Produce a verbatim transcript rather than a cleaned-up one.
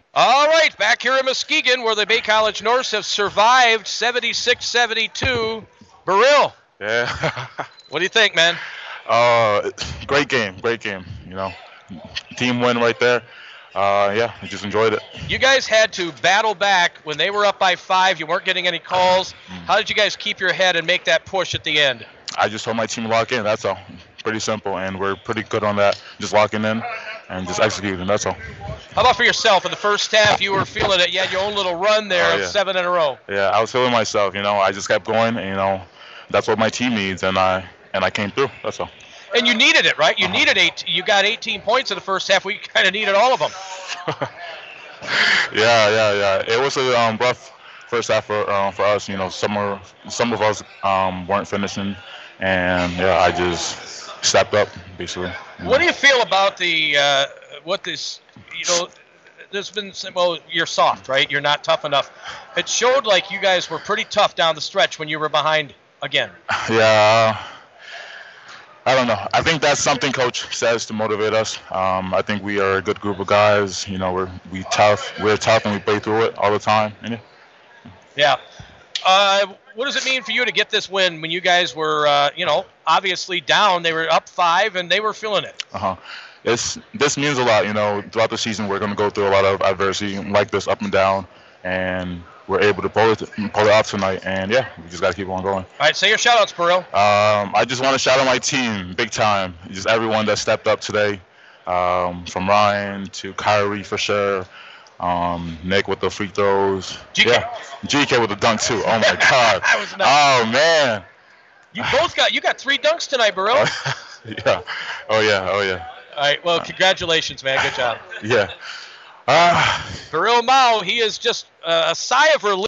All right, back here in Muskegon, where the Bay College Norse have survived seventy-six seventy-two. Burrill, Yeah. what do you think, man? uh, great game, great game. You know, team win right there. Uh, yeah, I just enjoyed it. You guys had to battle back when they were up by five. You weren't getting any calls. How did you guys keep your head and make that push at the end? I just told my team to lock in. That's all. Pretty simple, and we're pretty good on that. Just locking in and just executing. That's all. How about for yourself? In the first half, you were feeling it. You had your own little run there Oh, of yeah. seven in a row. Yeah, I was feeling myself. You know, I just kept going. And, you know, that's what my team needs, and I and I came through. That's all. And you needed it, right? You Uh-huh. needed eight. You got eighteen points in the first half. We kind of needed all of them. yeah, yeah, yeah. It was a um, rough first half for uh, for us. You know, some of some of us um, weren't finishing, and yeah, I just stepped up basically. What do you feel about the uh, what this? You know, there's been some, well, you're soft, right? You're not tough enough. It showed like you guys were pretty tough down the stretch when you were behind again. Yeah. I don't know. I think that's something Coach says to motivate us. Um, I think we are a good group of guys. You know, we're we tough. We're tough, and we play through it all the time. And yeah. Yeah. Uh, what does it mean for you to get this win when you guys were, uh, you know, obviously down? They were up five, and they were feeling it. Uh huh. It's this means a lot. You know, throughout the season, we're going to go through a lot of adversity like this, up and down, and we're able to pull it pull it off tonight. And yeah, we just got to keep on going. All right, say your shout-outs, Burrill. Um, I just want to shout out my team, big time. Just everyone that stepped up today, um, from Ryan to Kyrie for sure, um, Nick with the free throws. G K. Yeah, G K with the dunk too. Oh my God. That was nice. Oh man. You both got you got three dunks tonight, Burrill. yeah. Oh yeah. Oh yeah. All right. Well, congratulations, man. Good job. Yeah. Uh, Burrill Mao, he is just uh, a sigh of relief.